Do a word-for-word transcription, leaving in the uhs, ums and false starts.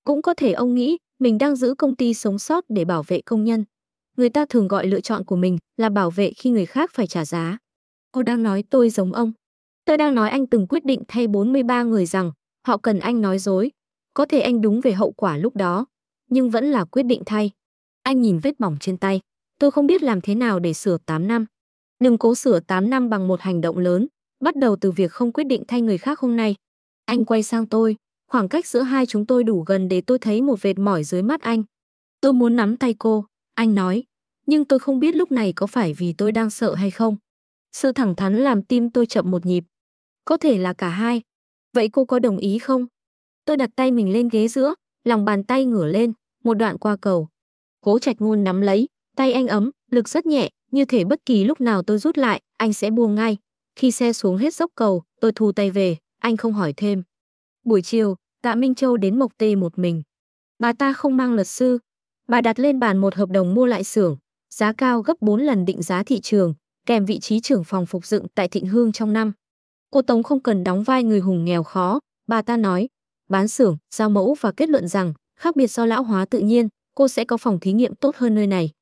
Cũng có thể ông nghĩ mình đang giữ công ty sống sót để bảo vệ công nhân. Người ta thường gọi lựa chọn của mình là bảo vệ khi người khác phải trả giá. Cô đang nói tôi giống ông. Tôi đang nói anh từng quyết định thay bốn mươi ba người rằng họ cần anh nói dối. Có thể anh đúng về hậu quả lúc đó, nhưng vẫn là quyết định thay. Anh nhìn vết bỏng trên tay. Tôi không biết làm thế nào để sửa tám năm. Đừng cố sửa tám năm bằng một hành động lớn, bắt đầu từ việc không quyết định thay người khác hôm nay. Anh quay sang tôi, khoảng cách giữa hai chúng tôi đủ gần để tôi thấy một vệt mỏi dưới mắt anh. Tôi muốn nắm tay cô, anh nói, nhưng tôi không biết lúc này có phải vì tôi đang sợ hay không. Sự thẳng thắn làm tim tôi chậm một nhịp. Có thể là cả hai. Vậy cô có đồng ý không? Tôi đặt tay mình lên ghế giữa, lòng bàn tay ngửa lên, một đoạn qua cầu. Cố Trạch Ngôn nắm lấy, tay anh ấm, lực rất nhẹ, như thể bất kỳ lúc nào tôi rút lại, anh sẽ buông ngay. Khi xe xuống hết dốc cầu, tôi thu tay về, anh không hỏi thêm. Buổi chiều, Tạ Minh Châu đến Mộc Tê một mình. Bà ta không mang luật sư. Bà đặt lên bàn một hợp đồng mua lại xưởng, giá cao gấp bốn lần định giá thị trường, kèm vị trí trưởng phòng phục dựng tại Thịnh Hương trong năm. Cô Tống không cần đóng vai người hùng nghèo khó, bà ta nói, bán xưởng, giao mẫu và kết luận rằng, khác biệt do lão hóa tự nhiên, cô sẽ có phòng thí nghiệm tốt hơn nơi này.